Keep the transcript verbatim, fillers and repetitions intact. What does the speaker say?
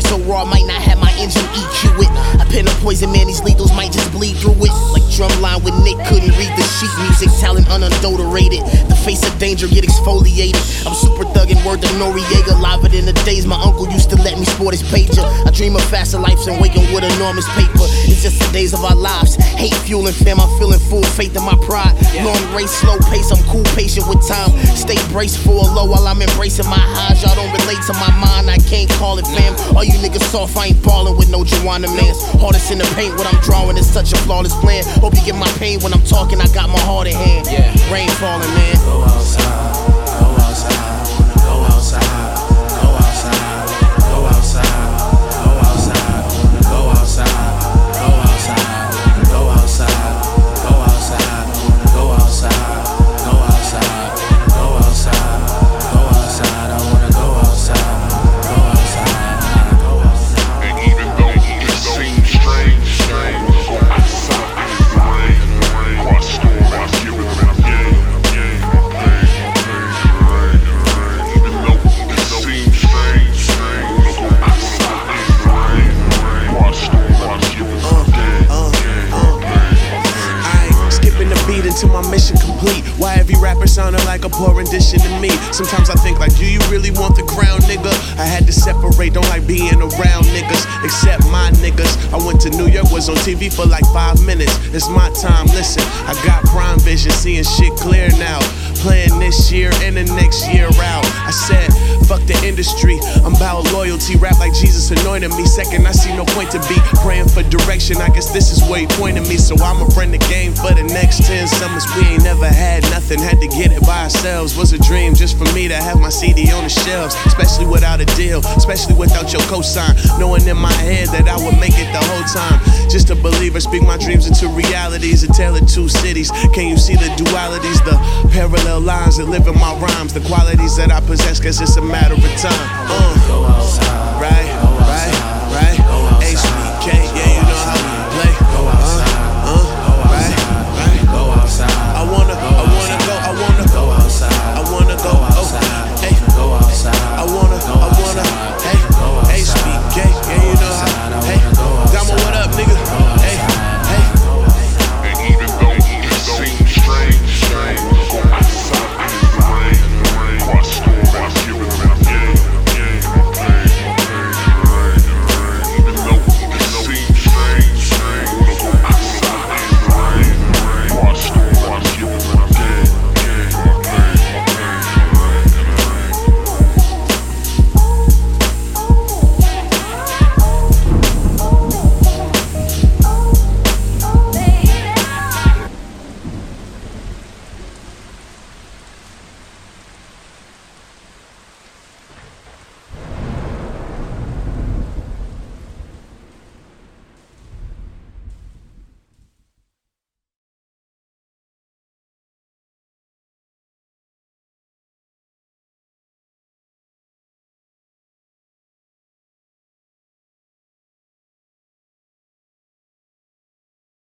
so raw, might not have my engine E Q it. I pen a poison, man, these lethals might just bleed through it. Like drumline with Nick, couldn't read the sheet music. Talent unadulterated, the face of danger get exfoliated. I'm super thuggin', word to Noriega. Liver than the days my uncle used to let me sport his pager. I dream of faster lives and waking with enormous paper. It's just the days of our lives. Hate fueling fam, I'm feeling full faith in my pride. Long race, slow pace, I'm cool, patient with time. Stay braced for a low while I'm embracing my highs. Y'all don't relate to my mind, I can't call it fam. All you niggas soft, I ain't ballin' with no Joanna mans. Hardest in the paint, what I'm drawing is such a flawless plan. Hope you get my pain when I'm talking, I got my heart in hand. Yeah. Rain falling, man. Go outside, go outside, go outside, go outside, go outside, go outside, go outside, go outside, go outside, go outside, go outside, go outside, go outside, go outside, I wanna go outside, go outside, go outside. And even though it seems strange, strange, go outside in the rain, in the rain, watch storm, watch you in the game, game, game, game, even though it seems strange, strange, go outside in the rain, in the rain, watch storm, watch you in the game, game, game. I skipping the beat until my mission complete. Why every rapper sounding like a poor rendition to me? Sometimes I think like, do you really want the crown, nigga? I had to separate, don't like being around niggas, except my niggas. I went to New York, was on T V for like five minutes. It's my time, listen, I got prime vision, seeing shit clear now. Playing this year and the next year out. I said, fuck the industry, I'm about loyalty. Rap like Jesus anointed me. Second, I see no point to be praying for direction. I guess this is where he pointed me. So I'ma run the game for the next ten summers. We ain't never had nothing, had to get it by ourselves. Was a dream just for me to have my C D on the shelves. Especially without a deal, especially without your cosign. Knowing in my head that I would make it the whole time. Just a believer, speak my dreams into realities. A tale of two cities. Can you see the dualities, the parallel lines that live in my rhymes, the qualities that I possess, cause it's a matter of time. Uh, go outside, right?